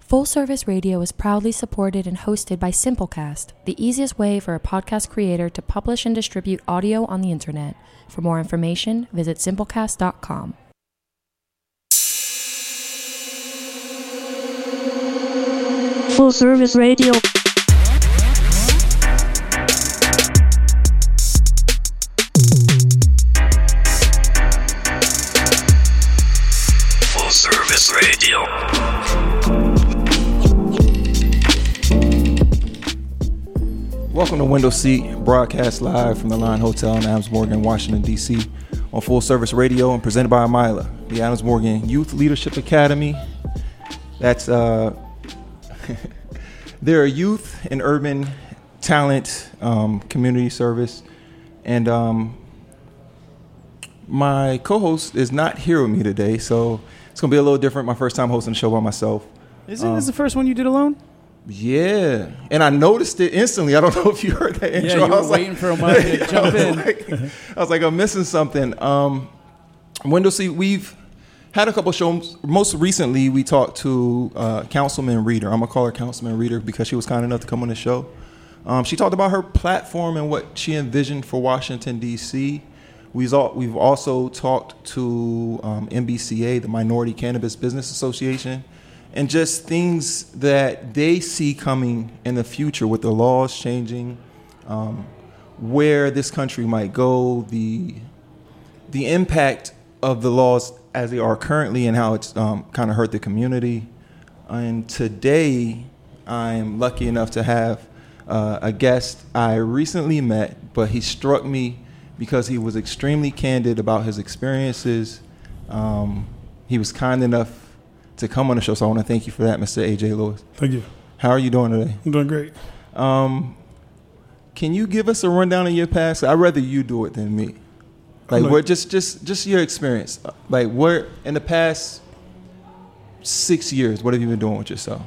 Full Service Radio is proudly supported and hosted by Simplecast, the easiest way for a podcast creator to publish and distribute audio on the internet. For more information, visit simplecast.com. Full Service Radio. Full Service Radio. Welcome to Window Seat, broadcast live from the Line Hotel in Adams Morgan, Washington, D.C. on Full Service Radio and presented by Amila, the Adams Morgan Youth Leadership Academy. That's, they're a youth and urban talent community service. And my co-host is not here with me today, so it's going to be a little different. My first time hosting the show by myself. Isn't this the first one you did alone? Yeah, and I noticed it instantly. I don't know if you heard that intro. Yeah, you were waiting for a moment to jump in. I was like, I'm missing something. Window Seat, we've had a couple shows. Most recently, we talked to Councilman Reeder. I'm going to call her Councilman Reeder because she was kind enough to come on the show. She talked about her platform and what she envisioned for Washington, D.C. We've also talked to MBCA, the Minority Cannabis Business Association, and just things that they see coming in the future with the laws changing, where this country might go, the impact of the laws as they are currently and how it's kind of hurt the community. And today, I'm lucky enough to have a guest I recently met, but he struck me because he was extremely candid about his experiences. He was kind enough to come on the show, so I want to thank you for that, Mr. A.J. Lewis. Thank you. How are you doing today? I'm doing great. Can you give us a rundown of your past? I'd rather you do it than me. Like, what? Just your experience. Like, where in the past 6 years, what have you been doing with yourself?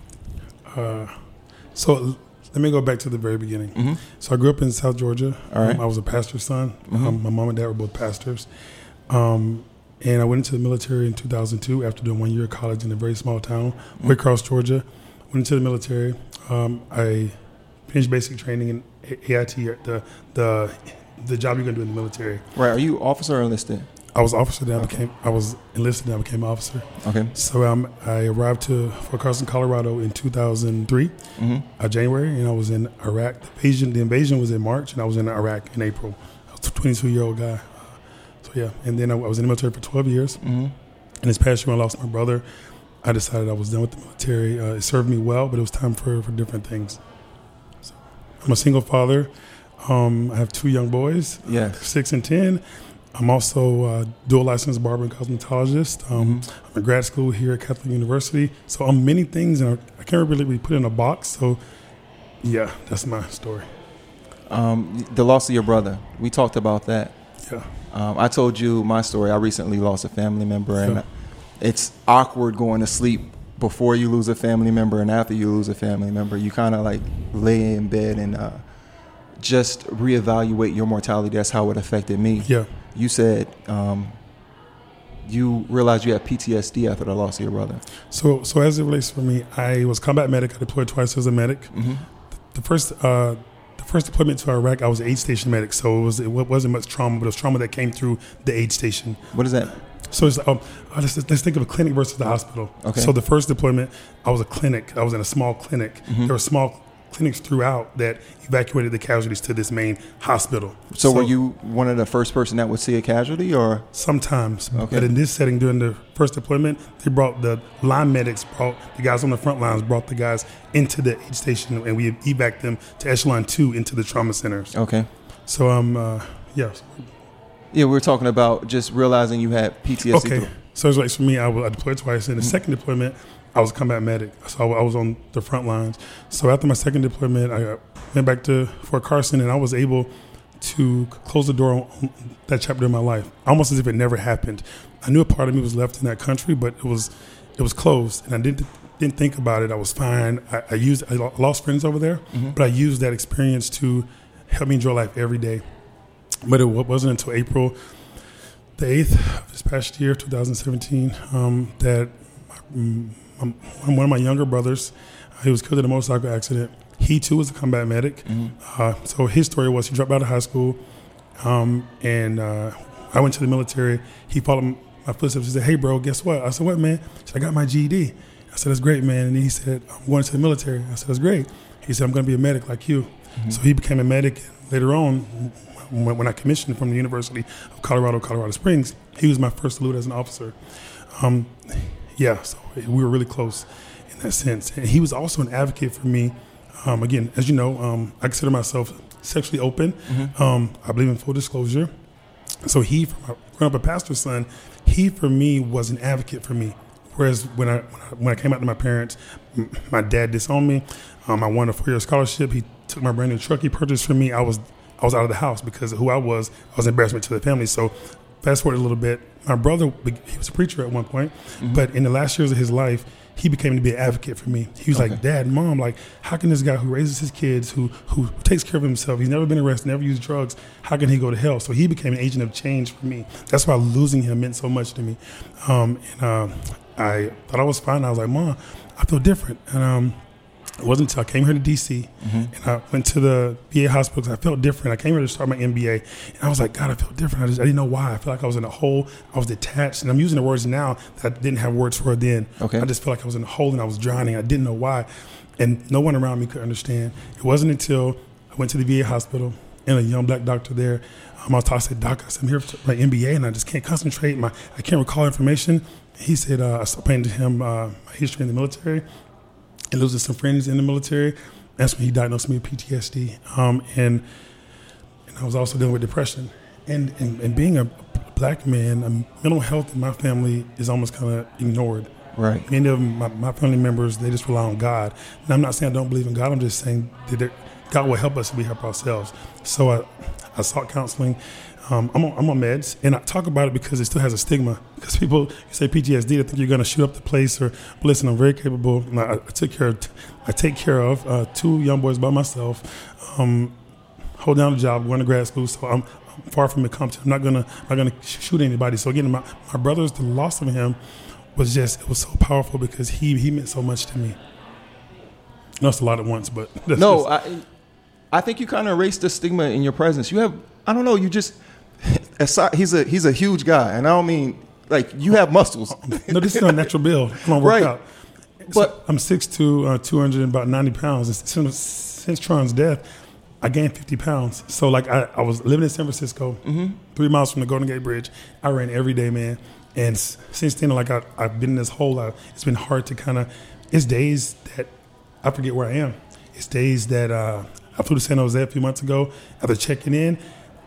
So let me go back to the very beginning. Mm-hmm. So I grew up in South Georgia. All right. I was a pastor's son. Mm-hmm. My mom and dad were both pastors. And I went into the military in 2002 after doing 1 year of college in a very small town, Waycross, Georgia. Went into the military. I finished basic training in AIT, the job you're going to do in the military. Right. Are you officer or enlisted? I was officer, then I was enlisted, then I became officer. Okay. So I arrived to Fort Carson, Colorado in 2003, January, and I was in Iraq. The invasion was in March, and I was in Iraq in April. I was a 22-year-old guy. Yeah, and then I was in the military for 12 years. Mm-hmm. And this past year, when I lost my brother, I decided I was done with the military. It served me well, but it was time for different things. So I'm a single father. I have two young boys, 6 and 10. I'm also a dual licensed barber and cosmetologist. I'm in grad school here at Catholic University. So I'm many things, and I can't really be put in a box. So, yeah, that's my story. The loss of your brother. We talked about that. Yeah. I told you my story. I recently lost a family member, and it's awkward going to sleep before you lose a family member and after you lose a family member. You kind of like lay in bed and just reevaluate your mortality. That's how it affected me. Yeah. You said you realized you had PTSD after the loss of your brother. So as it relates for me, I was combat medic. I deployed twice as a medic. Mm-hmm. The first deployment to Iraq, I was an aid station medic, so it wasn't much trauma, but it was trauma that came through the aid station. What is that? So it's, let's think of a clinic versus the hospital. Okay. So the first deployment, I was a clinic. I was in a small clinic. Mm-hmm. There were small clinics throughout that evacuated the casualties to this main hospital. So were you one of the first person that would see a casualty, or? Sometimes. Okay. But in this setting, during the first deployment, they brought the line medics, brought the guys on the front lines, brought the guys into the aid station, and we evac them to Echelon 2 into the trauma centers. Okay. So, yeah. Yeah, we were talking about just realizing you had PTSD. Okay. So it's like for me, I deployed twice. In the second deployment, I was a combat medic, so I was on the front lines. So after my second deployment, I went back to Fort Carson, and I was able to close the door on that chapter in my life, almost as if it never happened. I knew a part of me was left in that country, but it was closed, and I didn't think about it. I was fine. I lost friends over there, but I used that experience to help me enjoy life every day. But it wasn't until April the 8th of this past year, 2017, that one of my younger brothers, he was killed in a motorcycle accident. He too was a combat medic. So his story was he dropped out of high school, and I went to the military. He followed my footsteps. He said, "Hey, bro, guess what?" I said, "What, man?" He said, "I got my GED." I said, "That's great, man." And he said, "I'm going to the military." I said, "That's great." He said, "I'm going to be a medic like you." So he became a medic. Later on, when I commissioned from the University of Colorado Springs, he was my first salute as an officer. So we were really close in that sense. And he was also an advocate for me. Again, as you know, I consider myself sexually open. I believe in full disclosure. So he, growing up a pastor's son, he for me was an advocate for me. Whereas when I came out to my parents, my dad disowned me. I won a 4-year scholarship. He took my brand new truck he purchased for me. I was out of the house because of who I was an embarrassment to the family. So fast forward a little bit, my brother, he was a preacher at one point, but in the last years of his life, he became to be an advocate for me. He was like, "Dad, Mom, like, how can this guy who raises his kids, who takes care of himself, he's never been arrested, never used drugs, how can he go to hell?" So he became an agent of change for me. That's why losing him meant so much to me. I thought I was fine. I was like, "Mom, I feel different." And it wasn't until I came here to D.C. And I went to the VA hospital because I felt different. I came here to start my MBA, and I was like, "God, I felt different." I didn't know why. I felt like I was in a hole. I was detached, and I'm using the words now that I didn't have words for then. Okay. I just felt like I was in a hole and I was drowning. I didn't know why, and no one around me could understand. It wasn't until I went to the VA hospital and a young black doctor there. I said, "Doc, I'm here for my MBA, and I just can't concentrate. I can't recall information." He said, I explained to him my history in the military and losing some friends in the military. That's when he diagnosed me with PTSD. And I was also dealing with depression. And being a black man, mental health in my family is almost kind of ignored. Right. Many of my family members, they just rely on God. And I'm not saying I don't believe in God. I'm just saying that God will help us if we help ourselves. So I sought counseling. I'm on meds, and I talk about it because it still has a stigma. Because people, you say PTSD, they think you're going to shoot up the place. Or listen, I'm very capable. I take care of 2 young boys by myself. Hold down a job, going to grad school. So I'm far from incompetent. I'm not gonna shoot anybody. So again, my brothers, the loss of him was so powerful because he meant so much to me. That's a lot at once, but I think you kind of erased the stigma in your presence. You have, I don't know, you just. He's a huge guy, and I don't mean like you have muscles. No, this is a natural build. Come on, work out. But so I'm 6'2", 200 and about 90 pounds. And since Tron's death, I gained 50 pounds. So like I was living in San Francisco, 3 miles from the Golden Gate Bridge. I ran every day, man. And since then, like I've been in this hole. It's been hard to it's days that I forget where I am. It's days that I flew to San Jose a few months ago. After checking in,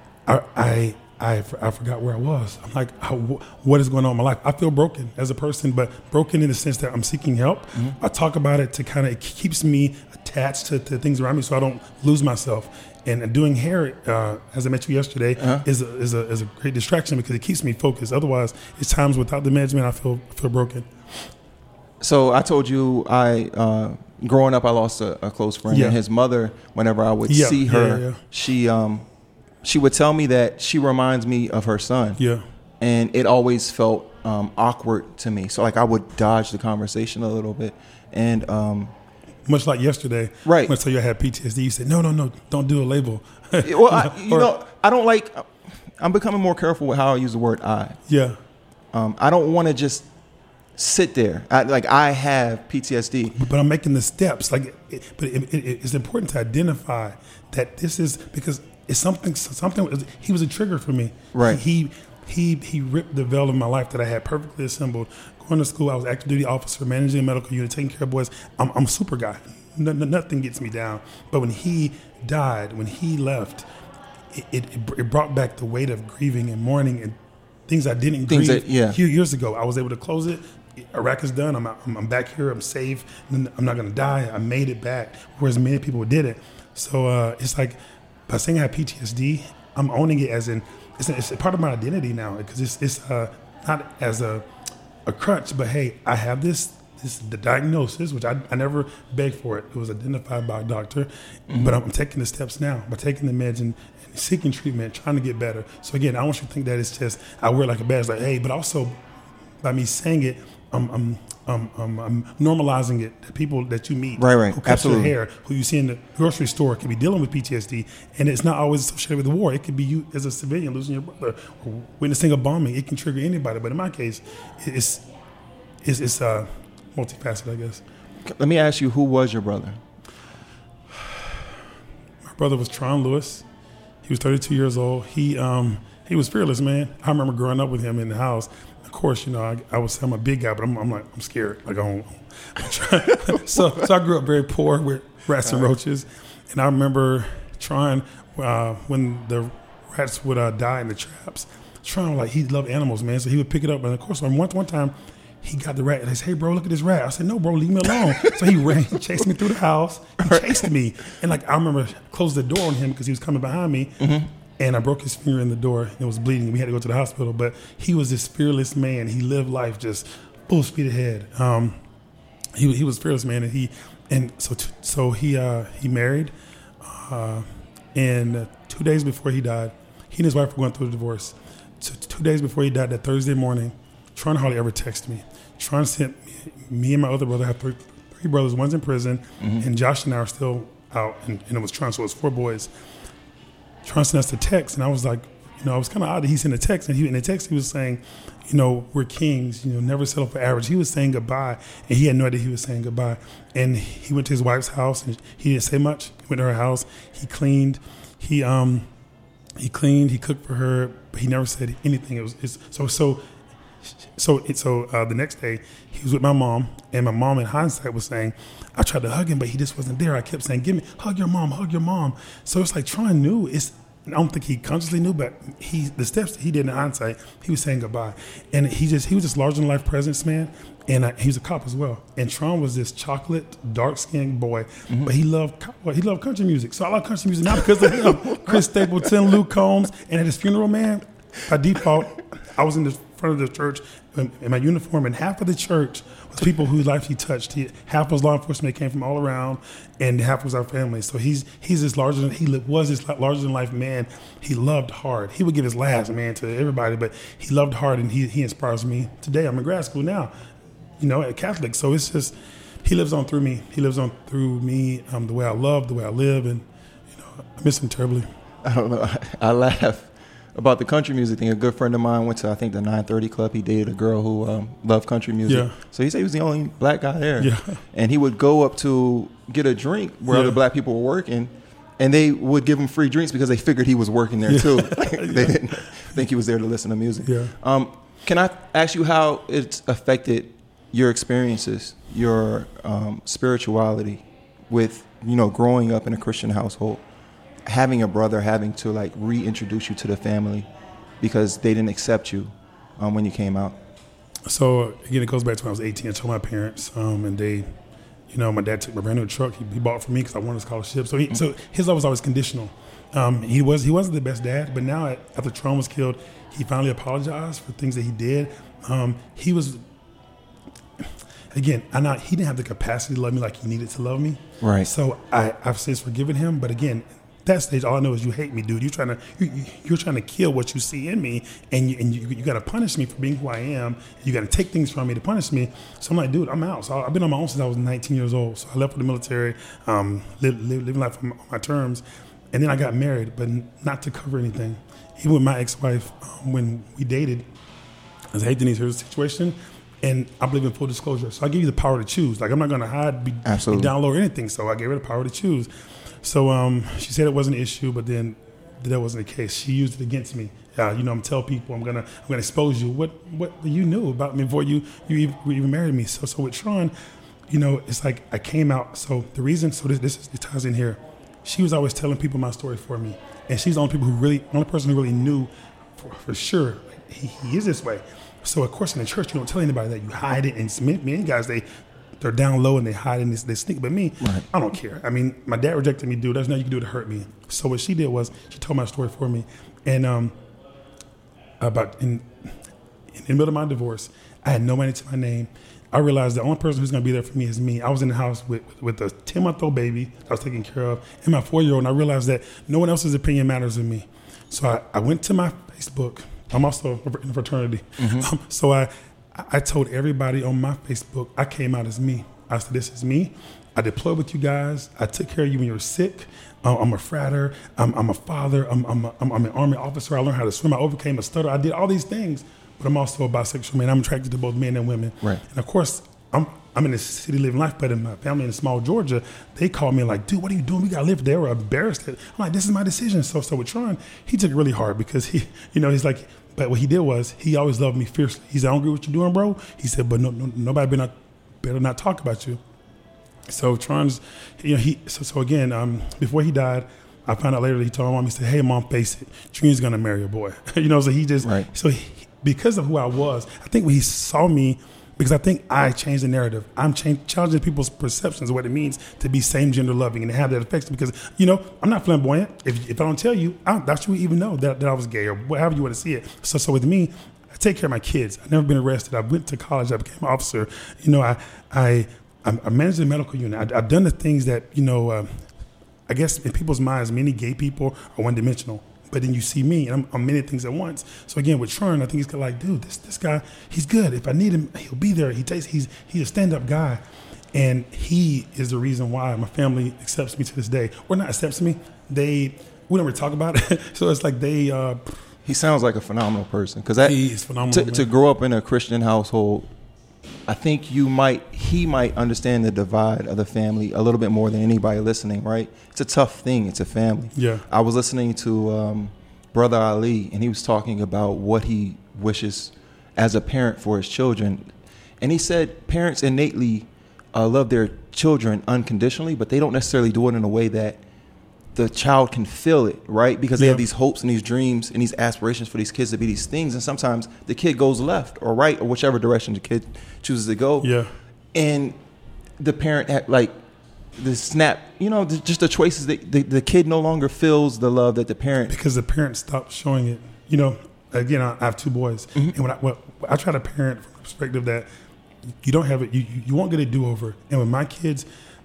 I forgot where I was. I'm like, what is going on in my life? I feel broken as a person, but broken in the sense that I'm seeking help. I talk about it to it keeps me attached to things around me so I don't lose myself. And doing hair, as I met you yesterday, is a great distraction because it keeps me focused. Otherwise, it's times without the management, I feel broken. So I told you growing up, I lost a close friend, and his mother, whenever I would see her, she would tell me that she reminds me of her son. Yeah. And it always felt awkward to me. So like I would dodge the conversation a little bit. And much like yesterday, right? When I tell you I had PTSD, you said, no, don't do a label. Well, I don't like. I'm becoming more careful with how I use the word "I." Yeah. I don't want to just sit there. I have PTSD, but I'm making the steps. It's important to identify that this is because it's something. He was a trigger for me. Right. He ripped the veil of my life that I had perfectly assembled. Going to school, I was active duty officer, managing a medical unit, taking care of boys. I'm a super guy. Nothing gets me down. But when he died, when he left, it brought back the weight of grieving and mourning and things I didn't grieve years ago. I was able to close it. Iraq is done. I'm back here. I'm safe. I'm not going to die. I made it back, whereas many people didn't. So it's like by saying I have PTSD, I'm owning it as in it's a part of my identity now because it's not as a crutch, but hey, I have this the diagnosis, which I never begged for it. It was identified by a doctor, but I'm taking the steps now by taking the meds and seeking treatment, trying to get better. So again, I want you to think that it's just I wear it like a badge, like hey, but also by me saying it, I'm normalizing it. The people that you meet, Right, who cut your absolutely. hair, who you see in the grocery store, could be dealing with PTSD, and it's not always associated with the war. It could be you as a civilian losing your brother, or witnessing a bombing. It can trigger anybody, but in my case, it's multifaceted, I guess. Let me ask you, who was your brother? My brother was Tron Lewis. He was 32 years old. He was fearless, man. I remember growing up with him in the house. Of course, you know, I would say I'm a big guy, but I'm scared. Like I'm so I grew up very poor with rats and roaches, and I remember trying when the rats would die in the traps. Trying like he loved animals, man. So he would pick it up, and of course, one time he got the rat and he said, "Hey, bro, look at this rat." I said, "No, bro, leave me alone." So he ran, he chased me through the house. He chased me, and like I remember closed the door on him because he was coming behind me. Mm-hmm. And I broke his finger in the door, and it was bleeding. We had to go to the hospital. But he was this fearless man. He lived life just full speed ahead. He was a fearless man, and so he married. And 2 days before he died, he and his wife were going through a divorce. So 2 days before he died, that Thursday morning, Tron hardly ever texted me. Tron sent me and my other brother. I have three brothers. One's in prison, and Josh and I are still out. And it was Tron, so it was 4 boys. Tron sent us the text, and I was like, you know, I was kind of odd that he sent a text, and in the text he was saying, you know, we're kings, you know, never settle for average. He was saying goodbye, and he had no idea he was saying goodbye. And he went to his wife's house, and he didn't say much. He went to her house, he cleaned, he cooked for her, but he never said anything. So the next day he was with my mom, and my mom in hindsight was saying, I tried to hug him, but he just wasn't there. I kept saying, hug your mom. So it's like Tron knew. I don't think he consciously knew, but the steps that he did in hindsight, he was saying goodbye. And he was just larger than life presence, man. And he was a cop as well. And Tron was this chocolate, dark-skinned boy, but he loved country music. So I love country music not because of him. Chris Stapleton, Luke Combs, and at his funeral, man, by default, I was in the front of the church in my uniform, and half of the church was people whose lives he touched. Half was law enforcement that came from all around, and half was our family. So he was this larger than life man. He loved hard. He would give his last, man, to everybody, but he loved hard, and he inspires me today. I'm in grad school now, you know, at Catholic. So it's just he lives on through me. He lives on through me. The way I love, the way I live, and you know, I miss him terribly. I don't know. I laugh about the country music thing. A good friend of mine went to, I think, the 930 Club. He dated a girl who loved country music. Yeah. So he said he was the only black guy there. Yeah. And he would go up to get a drink where other black people were working, and they would give him free drinks because they figured he was working there too. They didn't think he was there to listen to music. Yeah. Can I ask you how it's affected your experiences, your spirituality with, you know, growing up in a Christian household? Having a brother having to like reintroduce you to the family because they didn't accept you when you came out. So again, it goes back to when I was 18. I told my parents, and they, you know, my dad took my brand new truck. He bought it for me because I wanted a scholarship. So so his love was always conditional. He wasn't the best dad, but now after Tron was killed, he finally apologized for things that he did. He was. Again, he didn't have the capacity to love me like he needed to love me. Right. So I've since forgiven him, but again, that stage, all I know is you hate me, dude. You're trying to kill what you see in me, and you got to punish me for being who I am. You got to take things from me to punish me. So I'm like, dude, I'm out. So I've been on my own since I was 19 years old. So I left for the military, living life on my terms, and then I got married, but not to cover anything. Even with my ex-wife, when we dated, I said, hey, Denise, here's the situation. And I believe in full disclosure. So I give you the power to choose. Like, I'm not going to hide, be down low or anything. So I gave her the power to choose. So she said it wasn't an issue, but then that wasn't the case. She used it against me. You know, I'm tell people I'm gonna expose you. What you knew about me before you even married me. So with Tron, you know, it's like I came out. So the reason, it ties in here. She was always telling people my story for me, and she's the only person who really knew for sure like, he is this way. So of course in the church you don't tell anybody that. You hide it, and many guys they're down low and they hide and they sneak. But me, right. I don't care. I mean, my dad rejected me, dude. There's nothing you can do to hurt me. So what she did was she told my story for me. And about in the middle of my divorce, I had no money to my name. I realized the only person who's going to be there for me is me. I was in the house with a 10-month-old baby I was taking care of and my 4-year-old, and I realized that no one else's opinion matters than me. So I went to my Facebook. I'm also in a fraternity. Mm-hmm. So I I told everybody on my Facebook, I came out as me. I said, this is me. I deployed with you guys. I took care of you when you were sick. I'm a frater. I'm a father. I'm an Army officer. I learned how to swim. I overcame a stutter. I did all these things, but I'm also a bisexual man. I'm attracted to both men and women. Right. And of course, I'm in the city living life, but in my family in small Georgia, they called me like, dude, what are you doing? We got to live. They were embarrassed. I'm like, this is my decision. So with Tron, he took it really hard because he's like, but what he did was he always loved me fiercely. He said, I don't agree with what you're doing, bro. He said, but nobody better not talk about you. So Tron's, so again, before he died, I found out later that he told my mom, he said, hey, mom, face it, Junior's going to marry a boy. So he just, right. So because of who I was, I think when he saw me, because I think I changed the narrative. I'm challenging people's perceptions of what it means to be same gender loving and to have that effect. Because, I'm not flamboyant. If I don't tell you, I doubt you would even know that I was gay or however you want to see it. So with me, I take care of my kids. I've never been arrested. I went to college. I became an officer. I managed the medical unit. I've done the things that, I guess in people's minds, many gay people are one-dimensional. But then you see me, and I'm many things at once. So again, with Tron, I think he's like, dude, this guy, he's good. If I need him, he'll be there. He's a stand-up guy, and he is the reason why my family accepts me to this day. Or not accepts me, we don't really talk about it. So it's like He sounds like a phenomenal person because he's phenomenal. To grow up in a Christian household, I think he might understand the divide of the family a little bit more than anybody listening, right? It's a tough thing. It's a family. Yeah. I was listening to Brother Ali, and he was talking about what he wishes as a parent for his children. And he said parents innately love their children unconditionally, but they don't necessarily do it in a way that the child can feel it, right? Because they have these hopes and these dreams and these aspirations for these kids to be these things. And sometimes the kid goes left or right or whichever direction the kid chooses to go. Yeah. And the parent, like the snap, just the choices, the kid no longer feels the love that the parent. Because the parent stopped showing it. Again, I have two boys. Mm-hmm. And when I try to parent from the perspective that you don't have it, you won't get a do-over. And with my kids,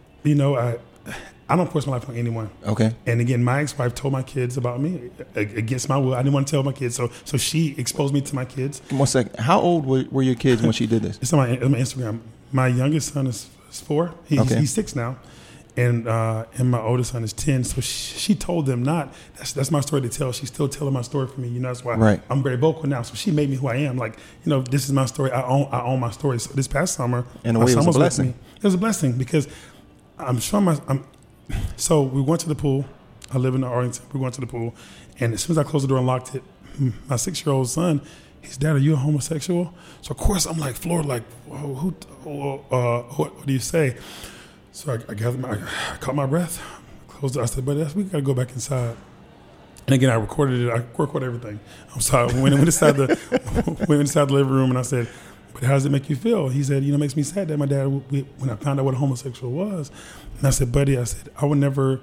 I don't force my life on anyone. Okay. And again, my ex-wife told my kids about me against my will. I didn't want to tell my kids, so she exposed me to my kids. 1 second. How old were your kids when she did this? It's on my Instagram. My youngest son is 4. He's 6 now, and my oldest son is 10. So she told them not. That's my story to tell. She's still telling my story for me. That's why I'm very vocal now. So she made me who I am. Like this is my story. I own my story. So this past summer, in a way, it was a blessing. It was a blessing because I'm sure So we went to the pool. I live in Arlington. We went to the pool. And as soon as I closed the door and locked it, my 6-year-old son, he's, Dad, are you a homosexual? So, of course, I'm like floored, like, whoa, what do you say? So I caught my breath, closed it. I said, buddy, we got to go back inside. And again, I recorded it. I recorded everything. I'm sorry. We went inside the living room, and I said, but how does it make you feel? He said, it makes me sad that my dad, when I found out what a homosexual was. And I said, buddy, I would never,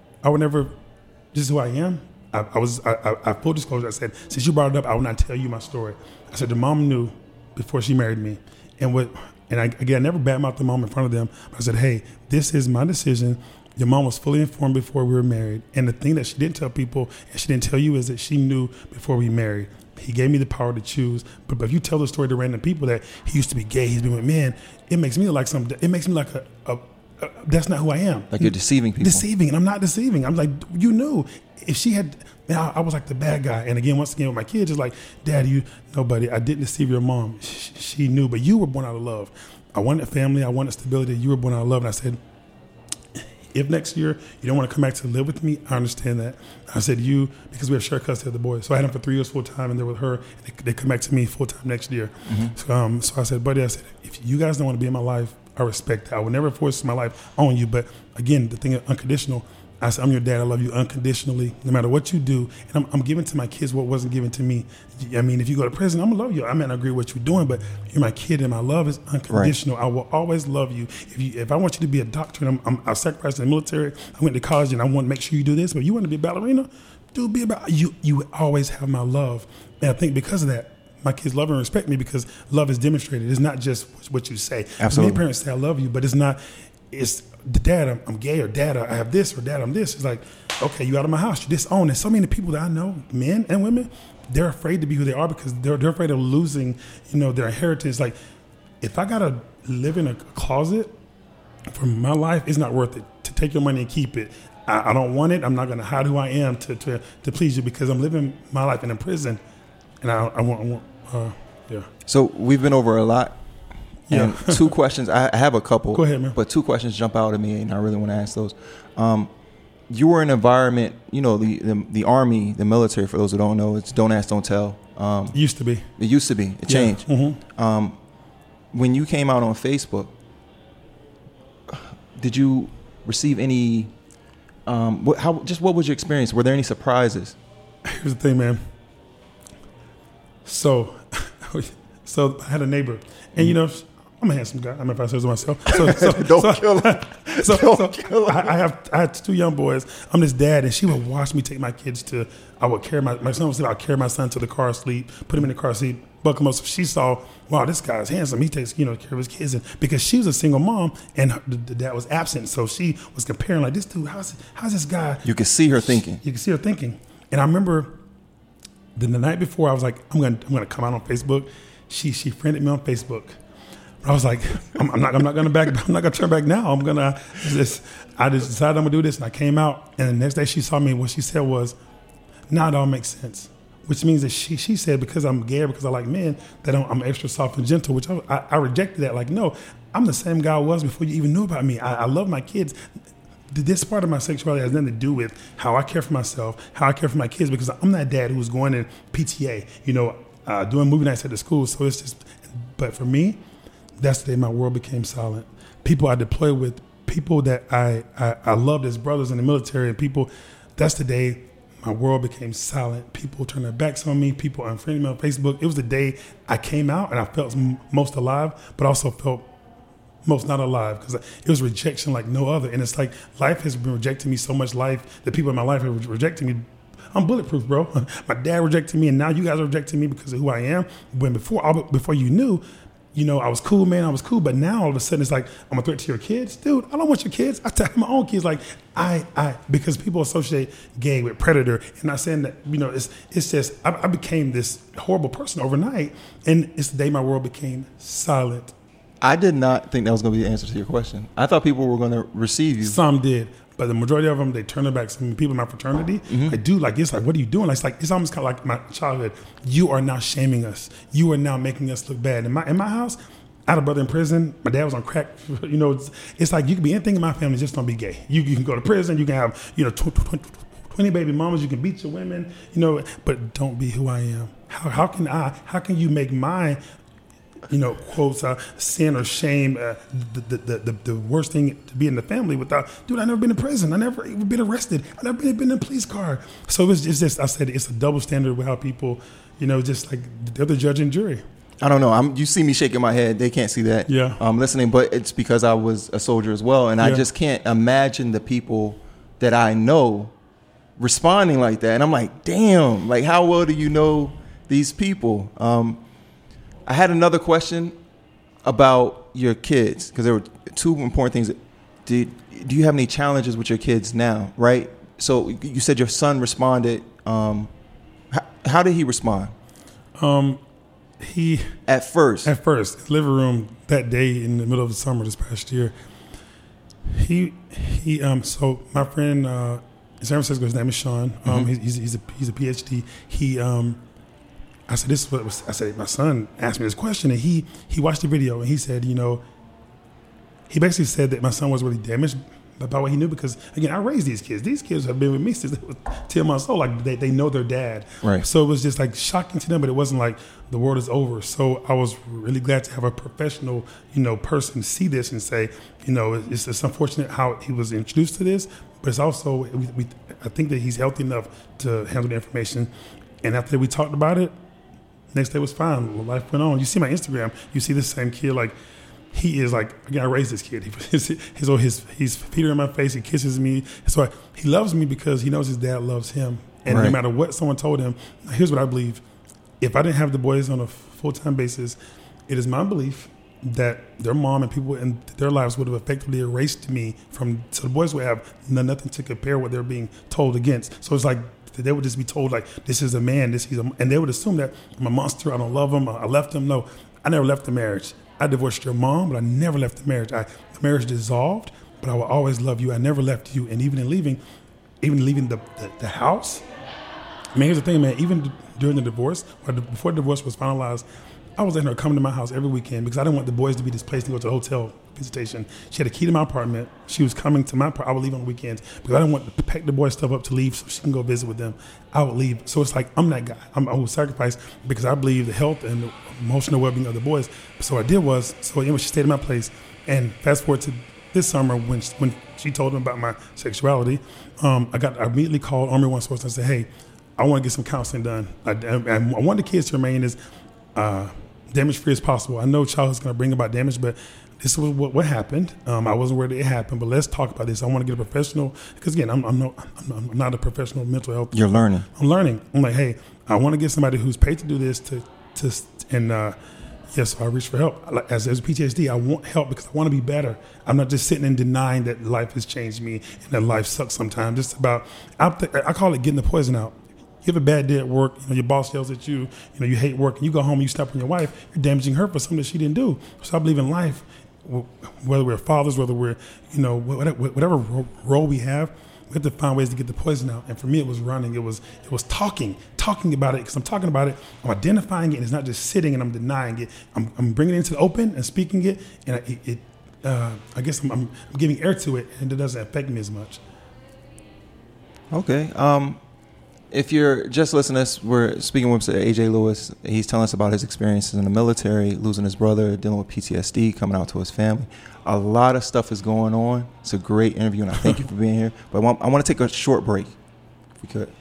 this is who I am. I full disclosure, I said, since you brought it up, I will not tell you my story. I said, the mom knew before she married me. And I never badmouthed the mom in front of them. I said, hey, this is my decision. Your mom was fully informed before we were married. And the thing that she didn't tell people, and she didn't tell you, is that she knew before we married. He gave me the power to choose. But if you tell the story to random people that he used to be gay, he's been with men, it makes me look like it makes me like that's not who I am. Like you're deceiving people. And I'm not deceiving. I'm like, you knew. If she had, I was like the bad guy. And again, once again with my kids, it's like, Dad, buddy, I didn't deceive your mom. She knew, but you were born out of love. I wanted family. I wanted stability. You were born out of love. And I said, if next year you don't want to come back to live with me, I understand that. I said, because we have shared custody of the boys. So I had them for 3 years full time, and they're with her. And they come back to me full time next year. Mm-hmm. So I said, buddy, if you guys don't want to be in my life, I respect that. I would never force my life on you. But again, the thing of unconditional, I said, I'm your dad. I love you unconditionally, no matter what you do. And I'm giving to my kids what wasn't given to me. I mean, if you go to prison, I'm going to love you. I may not agree with what you're doing, but you're my kid, and my love is unconditional. Right. I will always love you. If I want you to be a doctor, and I sacrificed in the military, I went to college, and I want to make sure you do this, but you want to be a ballerina, dude, be about you. You always have my love. And I think because of that, my kids love and respect me because love is demonstrated. It's not just what you say. Absolutely. Many parents say, I love you, but it's not, it's, Dad, I'm gay, or Dad, I have this, or Dad, I'm this. It's like, okay, you out of my house, you disowned. And so many people that I know, men and women, they're afraid to be who they are because they're afraid of losing, their inheritance. Like, if I got to live in a closet for my life, it's not worth it to take your money and keep it. I don't want it. I'm not going to hide who I am to please you because I'm living my life in a prison. And I want, yeah. So we've been over a lot. And Yeah. 2 questions. I have a couple. Go ahead, man. But 2 questions jump out at me, and I really want to ask those. You were in an environment, the Army, the military, for those who don't know, it's don't ask, don't tell. Used to be. It used to be. It changed. Yeah. When you came out on Facebook, did you receive any, what was your experience? Were there any surprises? Here's the thing, man. So I had a neighbor, and I'm a handsome guy. I'm if I say so myself. Don't kill him. I had 2 young boys. I'm this dad, and she would watch me take my kids to. I would carry my son. I'd carry my son to the car seat, put him in the car seat, buckle him up. So she saw, wow, this guy's handsome. He takes care of his kids, and because she was a single mom and the dad was absent, so she was comparing like this dude. How's this guy? You could see her thinking. You can see her thinking, and I remember. Then the night before, I was like, I'm gonna come out on Facebook. She friended me on Facebook. But I was like, I'm not gonna turn back now. I just decided I'm gonna do this, and I came out. And the next day she saw me. What she said was, "Now it all makes sense." Which means that she said because I'm gay, because I like men, that I'm extra soft and gentle. Which I rejected that. Like, no, I'm the same guy I was before you even knew about me. I love my kids. This part of my sexuality has nothing to do with how I care for myself, how I care for my kids, because I'm that dad who was going in PTA, doing movie nights at the school. So it's just, but for me, that's the day my world became silent. People I deployed with, people that I loved as brothers in the military, and people, that's the day my world became silent. People turned their backs on me. People unfriended me on Facebook. It was the day I came out and I felt most alive, but also felt most not alive, because it was rejection like no other. And it's like life has been rejecting me so much. The people in my life have rejected me. I'm bulletproof, bro. My dad rejected me, and now you guys are rejecting me because of who I am. When before you knew, I was cool, man. I was cool, but now all of a sudden it's like I'm a threat to your kids, dude. I don't want your kids. I tell my own kids, like because people associate gay with predator, and not saying that it's just I became this horrible person overnight, and it's the day my world became silent. I did not think that was going to be the answer to your question. I thought people were going to receive you. Some did, but the majority of them, they turned their back. Some people in my fraternity, it's like, what are you doing? It's almost kind of like my childhood. You are now shaming us. You are now making us look bad. In my house, I had a brother in prison. My dad was on crack. It's like you can be anything in my family, just don't be gay. You can go to prison. You can have 20 baby mamas. You can beat your women. But don't be who I am. How can you make my quotes, sin or shame, the worst thing to be in the family without, dude, I never been in prison. I never even been arrested. I never been in a police car. So it's just, I said, it's a double standard with how people, just like they're the judge and jury. I don't know. You see me shaking my head. They can't see that. Yeah. I'm listening, but it's because I was a soldier as well. And I Yeah. just can't imagine the people that I know responding like that. And I'm like, damn, like how well do you know these people? I had another question about your kids, because there were 2 important things. Do you have any challenges with your kids now, right? So you said your son responded. How did he respond? He At first, his living room that day in the middle of the summer this past year. So my friend in San Francisco, his name is Sean. He's a PhD. I said, this is what I said. My son asked me this question, and he watched the video, and he said, he basically said that my son was really damaged by what he knew, because again, I raised these kids. These kids have been with me since they were 10 months old. Like they know their dad, right? So it was just like shocking to them, but it wasn't like the world is over. So I was really glad to have a professional, person see this and say, it's unfortunate how he was introduced to this, but it's also I think that he's healthy enough to handle the information. And after we talked about it, next day was fine. Life went on. You see my Instagram, you see this same kid, like, he is like, again, I raised this kid. His feet are in my face. He kisses me. So he loves me because he knows his dad loves him. And no matter what someone told him, here's what I believe. If I didn't have the boys on a full-time basis, it is my belief that their mom and people in their lives would have effectively erased me from, so the boys would have nothing to compare what they're being told against. So it's like they would just be told like, this is a man, and they would assume that I'm a monster, I don't love him, I left him. No, I never left the marriage. I divorced your mom, but I never left the marriage. The marriage dissolved, but I will always love you. I never left you. And even in leaving the house, I mean, here's the thing, man, even during the divorce, or before the divorce was finalized, I was letting her come to my house every weekend because I didn't want the boys to be displaced and go to the hotel visitation. She had a key to my apartment. She was coming to my apartment. I would leave on the weekends because I didn't want to pack the boys' stuff up to leave so she can go visit with them. I would leave. So it's like, I'm that guy. I will sacrifice because I believe the health and the emotional well-being of the boys. So what I did was, she stayed at my place. And fast forward to this summer when she told them about my sexuality, I immediately called Army One Source and said, hey, I want to get some counseling done. I want the kids to remain as damage-free as possible. I know childhood's going to bring about damage, but this was what happened. I wasn't aware that it happened, but let's talk about this. I want to get a professional, because again, I'm not a professional mental health. You're learning. I'm learning. I'm like, hey, I want to get somebody who's paid to do this yes, I reach for help. As PTSD, I want help because I want to be better. I'm not just sitting and denying that life has changed me and that life sucks sometimes. It's about, I call it getting the poison out. You have a bad day at work, your boss yells at you, you hate work, and you go home and you step on your wife, you're damaging her for something that she didn't do. So I believe in life, whether we're fathers, whether we're, whatever role we have to find ways to get the poison out. And for me, it was running. It was talking about it, because I'm talking about it, I'm identifying it, and it's not just sitting and I'm denying it. I'm bringing it into the open and speaking it, and I guess I'm giving air to it, and it doesn't affect me as much. Okay. If you're just listening to us, we're speaking with AJ Lewis. He's telling us about his experiences in the military, losing his brother, dealing with PTSD, coming out to his family. A lot of stuff is going on. It's a great interview, and I thank you for being here. But I want to take a short break, if we could.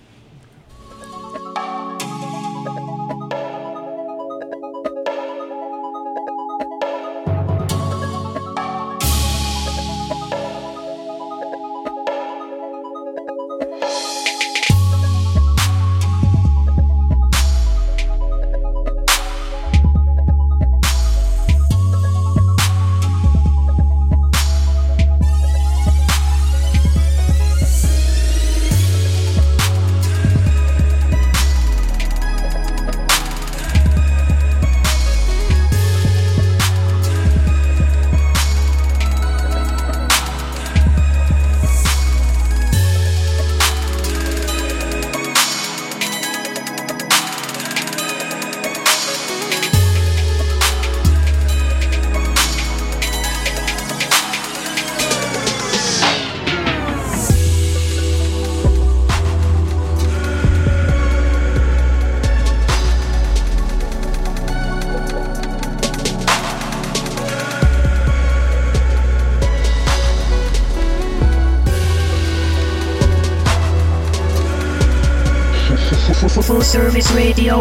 Full Service Radio.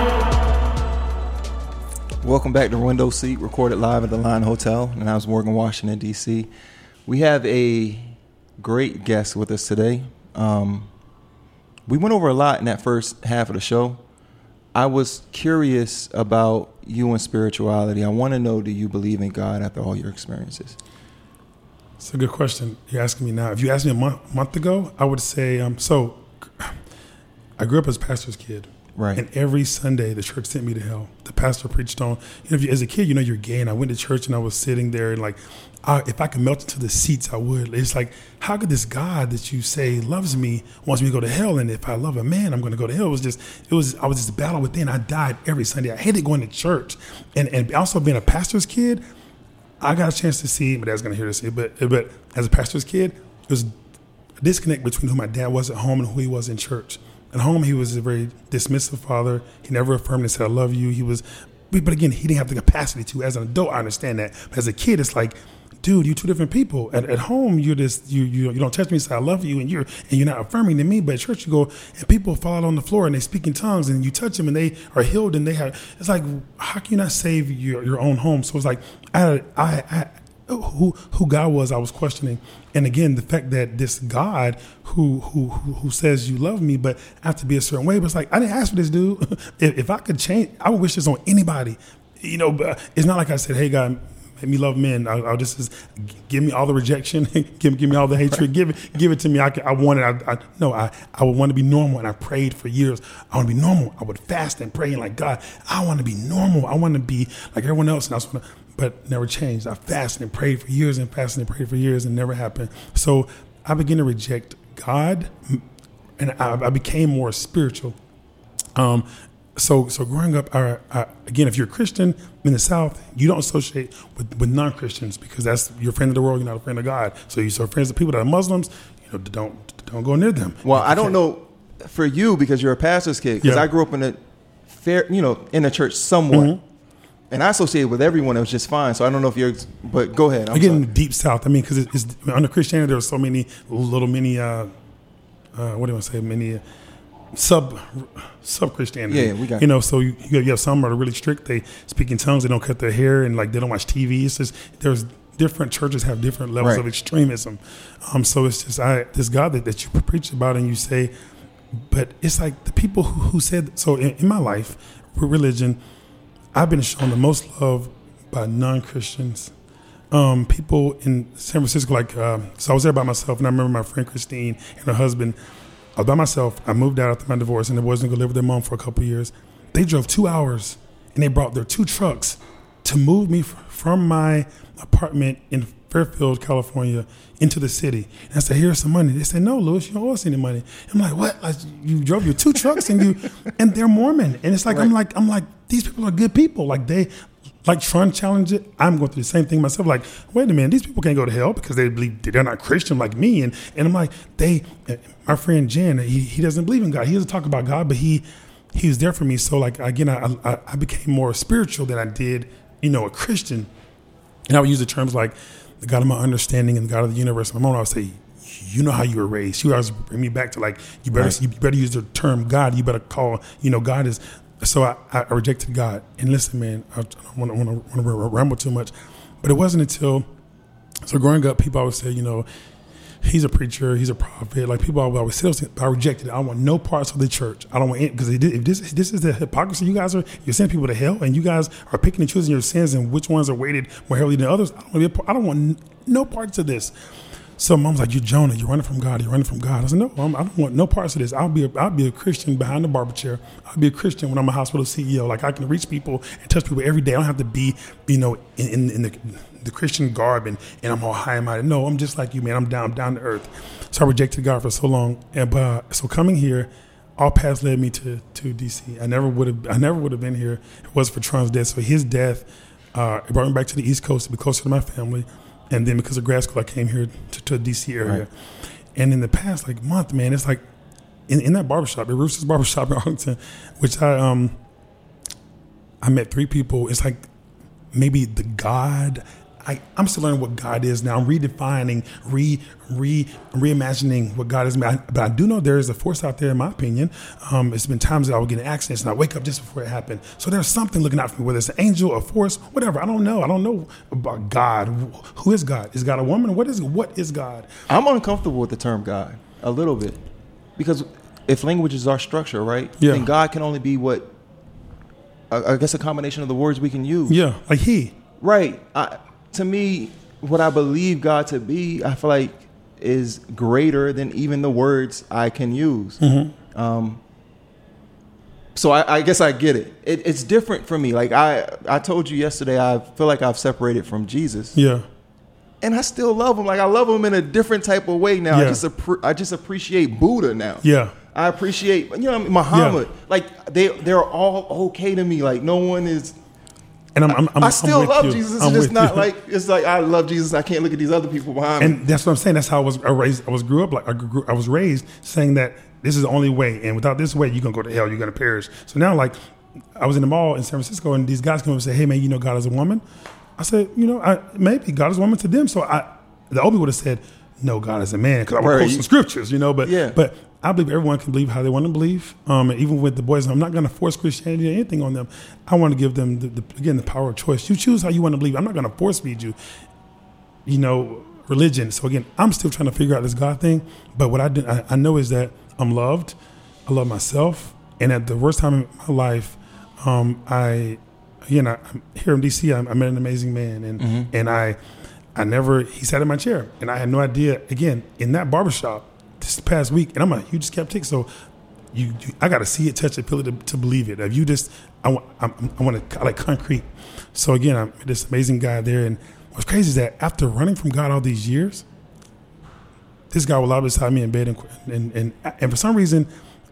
Welcome back to Window Seat, recorded live at the Line Hotel in Niles Morgan, Washington, D.C. We have a great guest with us today. We went over a lot in that first half of the show. I was curious about you and spirituality. I want to know, do you believe in God after all your experiences? It's a good question. You're asking me now. If you asked me a month ago, I would say, I grew up as a pastor's kid. Right. And every Sunday, the church sent me to hell. The pastor preached on, as a kid, you're gay. And I went to church and I was sitting there and if I could melt into the seats, I would. It's like, how could this God that you say loves me wants me to go to hell? And if I love a man, I'm going to go to hell. I was just battle within. I died every Sunday. I hated going to church. And also being a pastor's kid, I got a chance to see, my dad's going to hear this, but as a pastor's kid, there was a disconnect between who my dad was at home and who he was in church. At home, he was a very dismissive father. He never affirmed and said, I love you. But again, he didn't have the capacity to. As an adult, I understand that. But as a kid, it's like, dude, you're two different people. At home, you're just, you don't touch me and say, I love you, and you're not affirming to me. But at church, you go, and people fall out on the floor, and they speak in tongues, and you touch them, and they are healed, and it's like, how can you not save your own home? So it's like, who God was, I was questioning. And again, the fact that this God who says you love me, but I have to be a certain way, but it's like, I didn't ask for this, dude. If I could change, I would wish this on anybody. But it's not like I said, hey, God, make me love men. I'll just give me all the rejection, give me all the hatred, give it to me. I want it. I would want to be normal, and I prayed for years. I want to be normal. I would fast and pray, and like, God, I want to be normal. I want to be like everyone else, and but never changed. I fasted and prayed for years, and never happened. So I began to reject God, and I became more spiritual. So growing up, again, if you're a Christian in the South, you don't associate with non-Christians because that's you're a friend of the world. You're not a friend of God. So you're friends of people that are Muslims. Don't go near them. Well, I don't know for you because you're a pastor's kid. Because I grew up in a in the church somewhat, and I associated with everyone. It was just fine. So I don't know if you're. But go ahead. I'm getting deep South. I mean, because it's under Christianity, there are so many little mini. What do you want to say? Many. Sub Christianity. Yeah, we got so you have some that are really strict. They speak in tongues. They don't cut their hair, and like they don't watch TV. It's just there's different churches have different levels of extremism. So it's just this God that you preach about and you say, but it's like the people who said so in my life with religion, I've been shown the most love by non-Christians. People in San Francisco, so I was there by myself, and I remember my friend Christine and her husband. I was by myself. I moved out after my divorce, and the boys didn't go live with their mom for a couple of years. They drove 2 hours, and they brought their 2 trucks to move me from my apartment in Fairfield, California, into the city. And I said, "Here's some money." They said, "No, Louis, you don't owe us any money." I'm like, "What? You drove your 2 trucks, and they're Mormon." And it's like I'm like these people are good people. Like they. Like trying to challenge it, I'm going through the same thing myself. Like, wait a minute, these people can't go to hell because they believe they're not Christian like me. And I'm like, my friend Jen, he doesn't believe in God. He doesn't talk about God, but he was there for me. So like, again, I became more spiritual than I did, a Christian. And I would use the terms like the God of my understanding and the God of the universe. My mom would say, you know how you were raised. She would always bring me back to like, you better use the term God. You better call, God is. So I rejected God. And listen, man, I don't want to ramble too much, but it wasn't until, so growing up, people always say, he's a preacher, he's a prophet. Like people always say, I rejected it. I want no parts of the church. I don't want it because if this is the hypocrisy, you're sending people to hell, and you guys are picking and choosing your sins and which ones are weighted more heavily than others. I don't want no parts of this. So mom's like, "You're Jonah. You're running from God. You're running from God." I said, "No, I don't want no parts of this. I'll be a Christian behind the barber chair. I'll be a Christian when I'm a hospital CEO. Like I can reach people and touch people every day. I don't have to be, in the Christian garb and I'm all high and mighty. No, I'm just like you, man. I'm down to earth." So I rejected God for so long, and so coming here, all paths led me to DC. I never would have been here if it wasn't for Tron's death. So his death, it brought me back to the East Coast to be closer to my family. And then because of grad school, I came here to the D.C. area. Right. And in the past, month, man, it's like in that barbershop, the Roosters Barbershop in Arlington, which I met 3 people. It's like maybe the God. I'm still learning what God is now. I'm redefining, reimagining what God is. But I do know there is a force out there, in my opinion. It's been times that I would get in accidents and I wake up just before it happened. So there's something looking out for me, whether it's an angel, a force, whatever. I don't know about God. Who is God? Is God a woman? What is God? I'm uncomfortable with the term God a little bit because if language is our structure, right? Yeah. Then God can only be what, I guess, a combination of the words we can use. Yeah, like He. Right. To me, what I believe God to be, I feel like is greater than even the words I can use. Mm-hmm. So I guess I get it. It's different for me. Like I told you yesterday, I feel like I've separated from Jesus. Yeah. And I still love him. Like I love him in a different type of way now. Yeah. I just appreciate Buddha now. Yeah. I appreciate Muhammad. Yeah. Like they're all okay to me. Like no one is. And I still love you. Jesus. It's just not like it's like I love Jesus. I can't look at these other people behind me. And that's what I'm saying. That's how I was raised. I was raised saying that this is the only way, and without this way, you're gonna go to hell. You're gonna perish. So now, like, I was in the mall in San Francisco, and these guys come up and say, "Hey, man, God is a woman." I said, maybe God is a woman to them. So the Obi would have said, "No, God is a man," because I would quote some scriptures, But I believe everyone can believe how they want to believe. And even with the boys, I'm not going to force Christianity or anything on them. I want to give them, the power of choice. You choose how you want to believe. I'm not going to force feed you, religion. So again, I'm still trying to figure out this God thing. But what I know is that I'm loved. I love myself. And at the worst time in my life, I again, I'm here in DC. I met an amazing man, and I never. He sat in my chair, and I had no idea. Again, in that barbershop this past week, and I'm a huge skeptic, so I got to see it, touch it, feel it to believe it. If you just, I like concrete. So again, I met this amazing guy there, and what's crazy is that after running from God all these years, this guy will lie beside me in bed, and for some reason,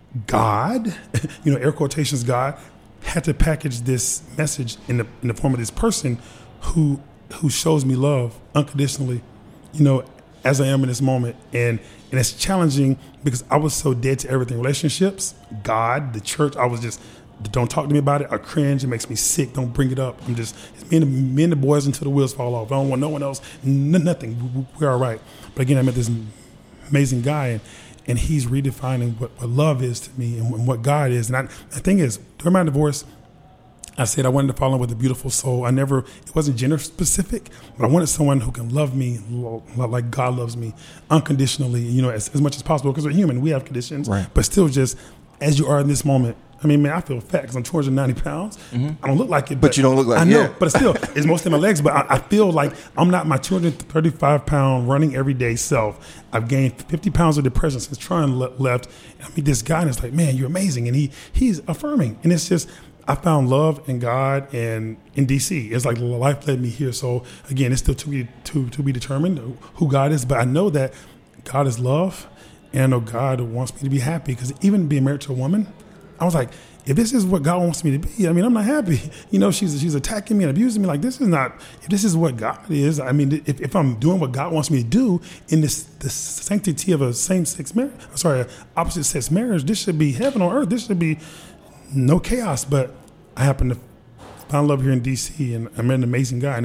God, air quotations, God, had to package this message in the form of this person who shows me love unconditionally, as I am in this moment. And it's challenging because I was so dead to everything. Relationships, God, the church, I was just, don't talk to me about it. I cringe. It makes me sick. Don't bring it up. It's me and the boys until the wheels fall off. I don't want no one else, nothing. We're all right. But again, I met this amazing guy, and he's redefining what love is to me and what God is. And the thing is, during my divorce, I said I wanted to fall in with a beautiful soul. It wasn't gender specific, but I wanted someone who can love me like God loves me unconditionally, as much as possible, because we're human. We have conditions, right. But still just as you are in this moment. I mean, man, I feel fat because I'm 290 pounds. Mm-hmm. I don't look like it. But you don't look like it. I know, but still, it's mostly my legs. But I feel like I'm not my 235-pound running everyday self. I've gained 50 pounds of depression since trying left. I mean, this guy, and it's like, man, you're amazing. And he's affirming. And it's just, I found love in God and in DC. It's like life led me here. So again, it's still to be determined who God is. But I know that God is love, and I know God wants me to be happy. Because even being married to a woman, I was like, if this is what God wants me to be, I mean, I'm not happy. She's attacking me and abusing me. Like, this is not, if this is what God is, I mean, if I'm doing what God wants me to do in the sanctity of a same-sex marriage, opposite-sex marriage, this should be heaven on earth. This should be no chaos. But I happen to find love here in D.C., and I met an amazing guy, and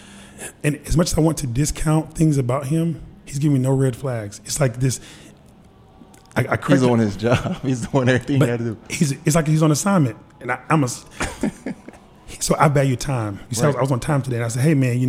as much as I want to discount things about him, he's giving me no red flags. It's like this. He's on his job. He's doing everything he had to do. It's like he's on assignment, and so I value time. You see, right. I was on time today, and I said, "Hey, man,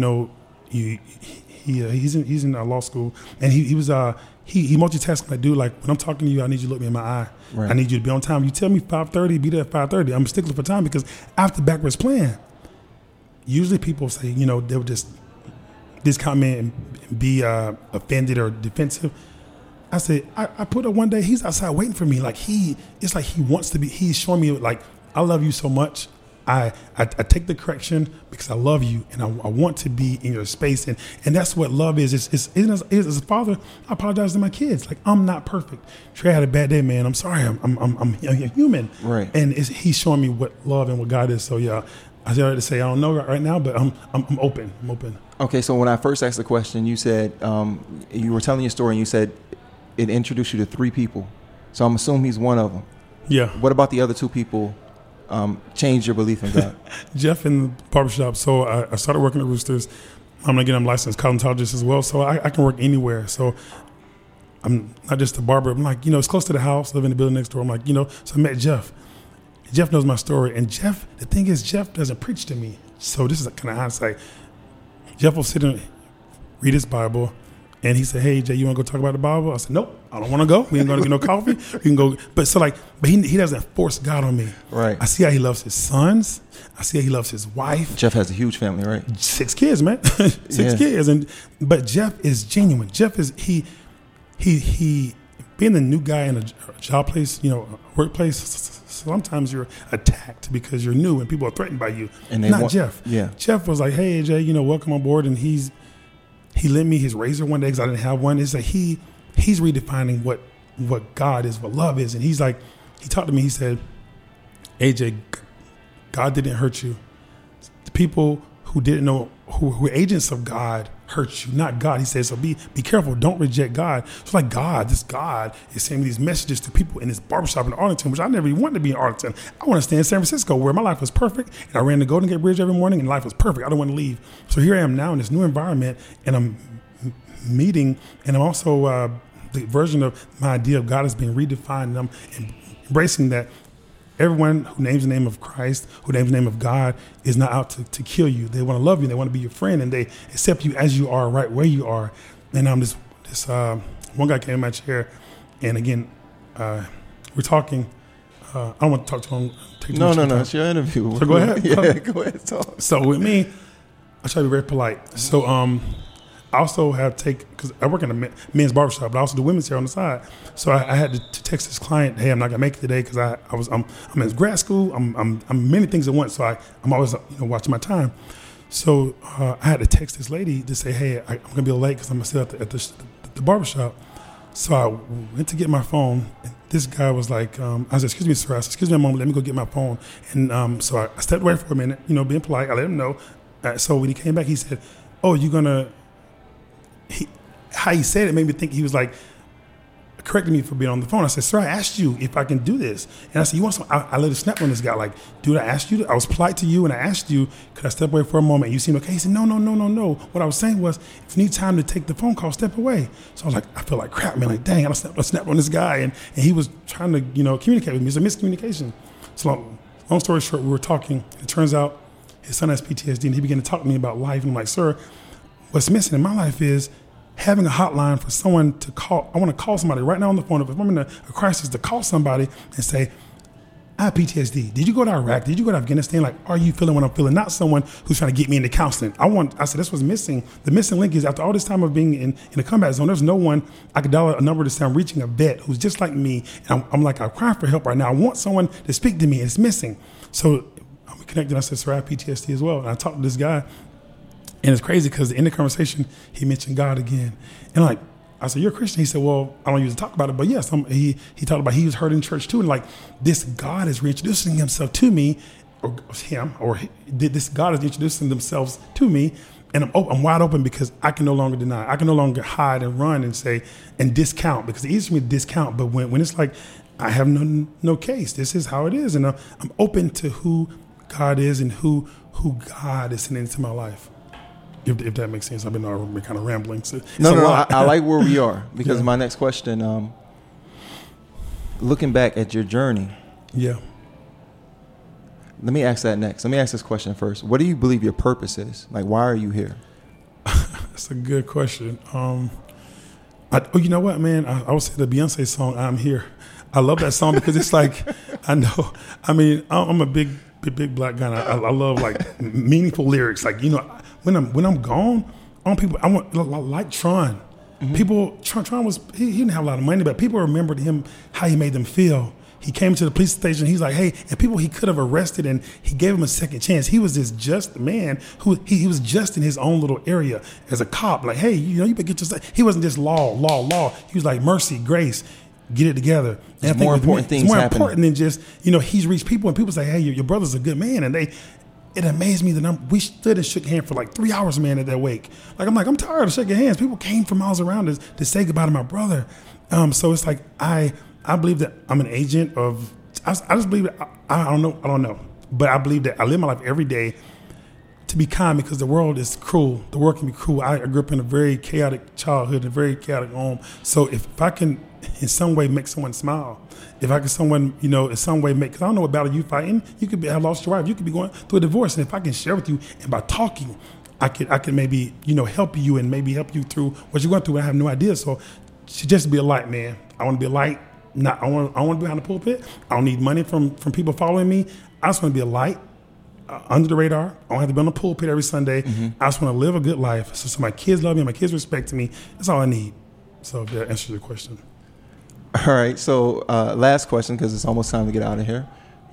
he's in law school, and he multitasking. Like, dude, like when I'm talking to you, I need you to look me in my eye. Right. I need you to be on time. You tell me 5:30, be there at 5:30. I'm a stickler for time because after backwards plan, usually people say, they'll just discount me and be offended or defensive. I said, I put up one day, he's outside waiting for me. Like it's like he wants to be, he's showing me like, I love you so much. I take the correction because I love you and I want to be in your space. And that's what love is. As a father, I apologize to my kids. Like, I'm not perfect. Trey had a bad day, man. I'm sorry. I'm human. Right. And he's showing me what love and what God is. So yeah, I started to say, I don't know right now, but I'm open. I'm open. Okay. So when I first asked the question, you said, you were telling your story and you said, it introduced you to 3 people. So I'm assuming he's one of them. Yeah. What about the other 2 people changed your belief in God? Jeff in the barbershop. So I started working at Roosters. I'm licensed cosmetologist as well. So I can work anywhere. So I'm not just a barber. I'm like, it's close to the house, live in the building next door. I'm like, so I met Jeff. Jeff knows my story. And Jeff, the thing is, Jeff doesn't preach to me. So this is kind of hindsight. Jeff will sit and read his Bible. And he said, "Hey, Jay, you want to go talk about the Bible?" I said, "Nope, I don't want to go. We ain't going to get no coffee. We can go." But he doesn't force God on me. Right. I see how he loves his sons. I see how he loves his wife. Jeff has a huge family, right? 6 kids, man. 6 kids. But Jeff is genuine. Jeff is he being the new guy in a job place, workplace. Sometimes you're attacked because you're new and people are threatened by you. And Jeff. Yeah. Jeff was like, "Hey, Jay, welcome on board," and he lent me his razor one day because I didn't have one. It's like he's redefining what God is, what love is. And he's like, he talked to me. He said, "AJ, God didn't hurt you. The people who didn't know, who were agents of God, hurt you, not God." He said, "So be careful. Don't reject God." So like this God is sending these messages to people in this barbershop in Arlington, which I never even wanted to be in Arlington. I want to stay in San Francisco where my life was perfect. And I ran the Golden Gate Bridge every morning and life was perfect. I don't want to leave. So here I am now in this new environment and I'm meeting, and I'm also the version of my idea of God is being redefined, and I'm embracing that everyone who names the name of Christ, who names the name of God, is not out to kill you. They want to love you. They want to be your friend, and they accept you as you are, right where you are. And this one guy came in my chair, and again, we're talking. I don't want to talk too long. Take too No, much no, of your no. time. It's your interview. So go ahead. Yeah, go ahead. Talk. So with me, I try to be very polite. So I also have because I work in a men's barbershop, but I also do women's hair on the side. So I had to text this client, hey, I'm not gonna make it today because I'm in grad school. I'm many things at once. So I'm always watching my time. So I had to text this lady to say, hey, I'm gonna be late because I'm still at the barbershop. So I went to get my phone. And this guy was like, I said, excuse me, sir. I said, excuse me a moment. Let me go get my phone. And so I stepped away for a minute, being polite. I let him know. So when he came back, he said, oh, you're gonna. How he said it made me think he was like correcting me for being on the phone. I said, sir, I asked you if I can do this. And I said, you want some? I let it snap on this guy. Like, dude, I asked you. I was polite to you and I asked you, could I step away for a moment? You seemed okay. He said, no. What I was saying was, if you need time to take the phone call, step away. So I was like, I feel like crap, man. Like, dang, I snapped on this guy. And he was trying to, communicate with me. It's a miscommunication. So long story short, we were talking. It turns out his son has PTSD and he began to talk to me about life. And I'm like, sir, what's missing in my life is having a hotline for someone to call. I want to call somebody right now on the phone. If I'm in a crisis, to call somebody and say, I have PTSD. Did you go to Iraq? Did you go to Afghanistan? Like, are you feeling what I'm feeling? Not someone who's trying to get me into counseling. I said, that's what's missing. The missing link is after all this time of being in a combat zone, there's no one I could dial a number to say I'm reaching a vet who's just like me. And I'm crying for help right now. I want someone to speak to me and it's missing. So we connected. I said, sir, I have PTSD as well. And I talked to this guy. And it's crazy because in the conversation, he mentioned God again. And I said, you're a Christian? He said, well, I don't usually talk about it, but yes, he talked about he was hurt in church too. And this God is reintroducing himself to me, or him, or this God is introducing themselves to me. And I'm wide open because I can no longer deny. I can no longer hide and run and say, and discount, because it's easy for me to discount. But when it's like, I have no case, this is how it is. And I'm open to who God is and who God is sending into my life. If that makes sense. I've been kind of rambling. So No. I like where we are because my next question, looking back at your journey. Yeah. Let me ask that next. Let me ask this question first. What do you believe your purpose is? Like, why are you here? That's a good question. You know what, man? I would say the Beyonce song, I'm Here. I love that song because it's like, I know, I mean, I'm a big black guy. I love meaningful lyrics. When I'm gone, I want like Tron. Mm-hmm. People, Tron was, he didn't have a lot of money, but people remembered him, how he made them feel. He came to the police station. He's like, hey, and people he could have arrested, and he gave him a second chance. He was this just man who he was just in his own little area as a cop. Like, hey, you better get yourself. He wasn't just law. He was like mercy, grace, get it together. There's more important things happening. It's more important than just, he's reached people, and people say, hey, your brother's a good man, and it amazed me that we stood and shook hands for 3 hours, man, at that wake. I'm tired of shaking hands. People came from miles around us to say goodbye to my brother. So it's like I believe that I'm an agent of. I just believe that I don't know, but I believe that I live my life every day to be kind because the world is cruel. The world can be cruel. I grew up in a very chaotic childhood, a very chaotic home. So if I can, in some way, make someone smile. If I can, in some way because I don't know what battle you fighting. You could have lost your wife. You could be going through a divorce. And if I can share with you, and by talking, I could maybe, help you and maybe help you through what you're going through. I have no idea. So just be a light, man. I want to be a light. I want to be behind the pulpit. I don't need money from people following me. I just want to be a light under the radar. I don't have to be on the pulpit every Sunday. Mm-hmm. I just want to live a good life. So my kids love me, my kids respect me. That's all I need. So that answers your question. All right. So last question, because it's almost time to get out of here.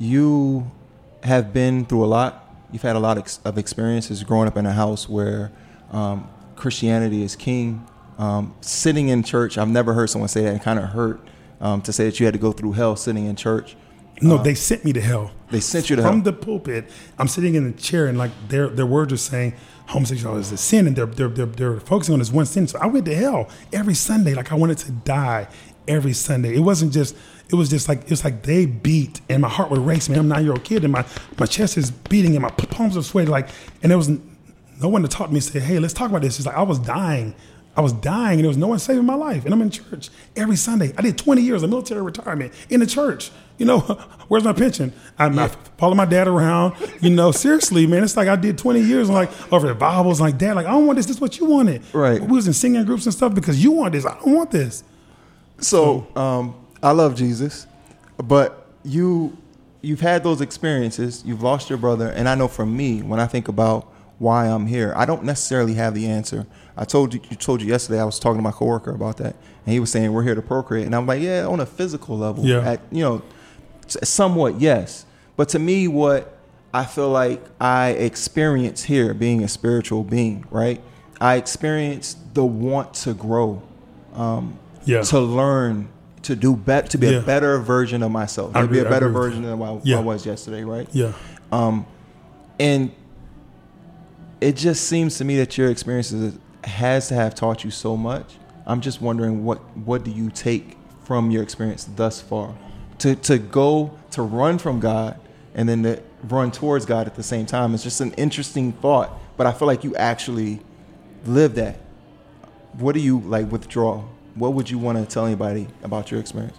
You have been through a lot. You've had a lot of experiences growing up in a house where Christianity is king. Sitting in church, I've never heard someone say that. It kind of hurt to say that you had to go through hell sitting in church. No, they sent me to hell. They sent you to hell. From the pulpit, I'm sitting in a chair, and their words are saying homosexuality is a sin, and they're focusing on this one sin. So I went to hell every Sunday, I wanted to die every Sunday. It was just like they beat, and my heart would race. Man, I'm a 9-year-old kid, and my chest is beating, and my palms are sweating. And there was no one to talk to me and say, hey, let's talk about this. It's like I was dying, and there was no one saving my life. And I'm in church every Sunday. I did 20 years of military retirement in the church. Where's my pension? I follow my dad around. Seriously, man, it's like I did 20 years over the Bibles. Dad, I don't want this. This is what you wanted. Right. We was in singing groups and stuff because you want this. I don't want this. So I love Jesus, but you've had those experiences. You've lost your brother, and I know for me, when I think about why I'm here, I don't necessarily have the answer. I told you yesterday. I was talking to my coworker about that, and he was saying we're here to procreate, and I'm like, yeah, on a physical level, somewhat yes. But to me, what I feel like I experience here, being a spiritual being, right? I experience the want to grow, to learn, to do better, to be a better version of myself, to be a better version than I was yesterday, right? Yeah. And it just seems to me that your experiences has to have taught you so much. I'm just wondering what do you take from your experience thus far, to go to run from God and then to run towards God at the same time. It's just an interesting thought, but I feel like you actually live that. What do you like withdraw? What would you want to tell anybody about your experience?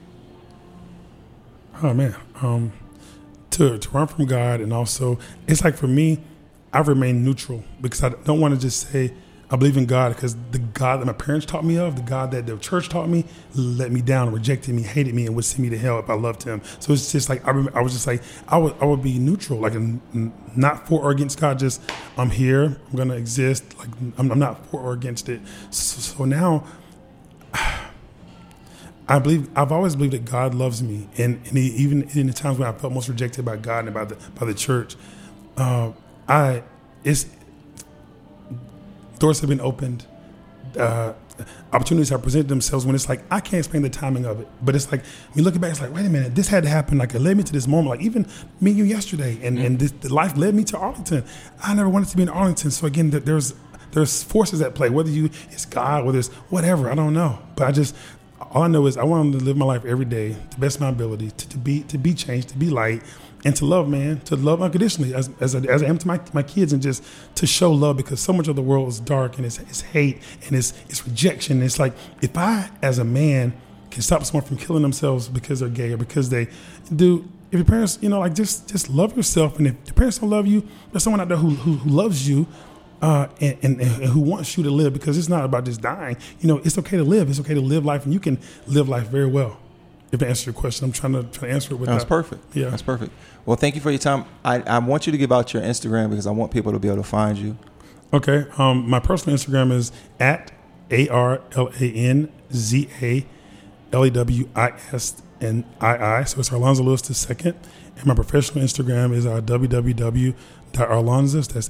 Oh man, to run from God, and also it's like for me, I've remained neutral because I don't want to just say I believe in God, because the God that my parents taught me of, the God that the church taught me, let me down, rejected me, hated me, and would send me to hell if I loved him. So it's just like I was just like I would be neutral, like not for or against God. Just I'm here, I'm gonna exist. Like I'm not for or against it. So now I've always believed that God loves me, and even in the times when I felt most rejected by God and by the church, doors have been opened. Opportunities have presented themselves when it's like, I can't explain the timing of it. But it's like, when you look back, it's like, wait a minute, this had to happen. Like, it led me to this moment. Like, even me and you yesterday. And the life led me to Arlington. I never wanted to be in Arlington. So again, there's forces at play. Whether it's God, whether it's whatever, I don't know. But all I know is I want to live my life every day to the best of my ability, to be changed, to be light, and to love, man, to love unconditionally as I am to my kids, and just to show love, because so much of the world is dark and it's hate and it's rejection. It's like, if I, as a man, can stop someone from killing themselves because they're gay or because they do, if your parents, just love yourself. And if your parents don't love you, there's someone out there who loves you and who wants you to live, because it's not about just dying. It's okay to live. It's okay to live life, and you can live life very well. If I answer your question, I'm trying to answer it with that. That's perfect. Yeah, that's perfect. Well, thank you for your time. I want you to give out your Instagram, because I want people to be able to find you. Okay. My personal Instagram is at ARLANZALEWISNII. So it's Arlanza Lewis II. And my professional Instagram is www.arlanzas. That's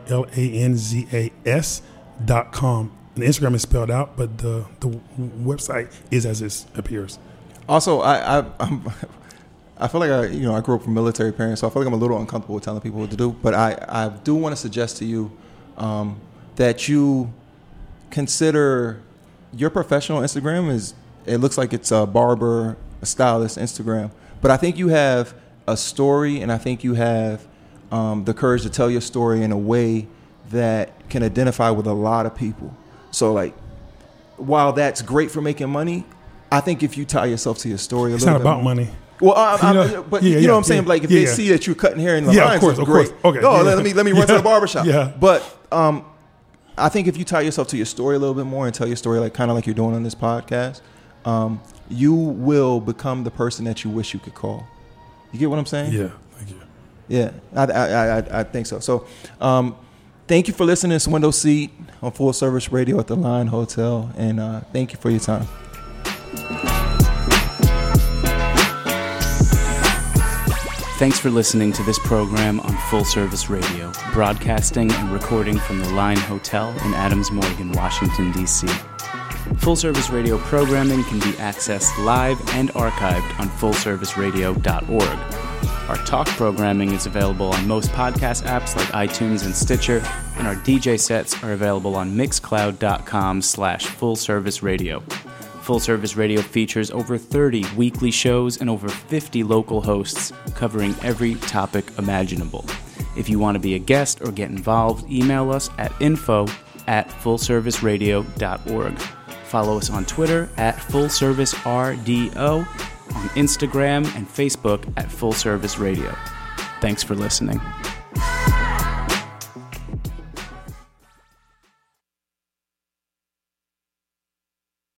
ARLANZAS.com. And the Instagram is spelled out, but the website is as it appears. Also, I feel like I grew up from military parents, so I feel like I'm a little uncomfortable with telling people what to do. But I do want to suggest to you that you consider your professional Instagram it looks like it's a barber, a stylist Instagram. But I think you have a story, and I think you have the courage to tell your story in a way that can identify with a lot of people. So, like, while that's great for making money, I think if you tie yourself to your story it's not about money. Well, but you know what I'm saying? Like, if they see that you're cutting hair in the lines, of course. Okay. Let me run to the barbershop. Yeah. But I think if you tie yourself to your story a little bit more and tell your story kind of like you're doing on this podcast, you will become the person that you wish you could call. You get what I'm saying? Yeah. Thank you. Yeah, I think so. So, thank you for listening to this Window Seat on Full Service Radio at the Line Hotel, and thank you for your time. Thanks for listening to this program on Full Service Radio, broadcasting and recording from the Line Hotel in Adams Morgan, Washington, D.C. Full Service Radio programming can be accessed live and archived on fullserviceradio.org. Our talk programming is available on most podcast apps like iTunes and Stitcher, and our DJ sets are available on mixcloud.com/fullserviceradio. Full Service Radio features over 30 weekly shows and over 50 local hosts covering every topic imaginable. If you want to be a guest or get involved, email us at info@fullserviceradio.org. Follow us on Twitter at FullServiceRDO, on Instagram and Facebook at Full Service Radio. Thanks for listening.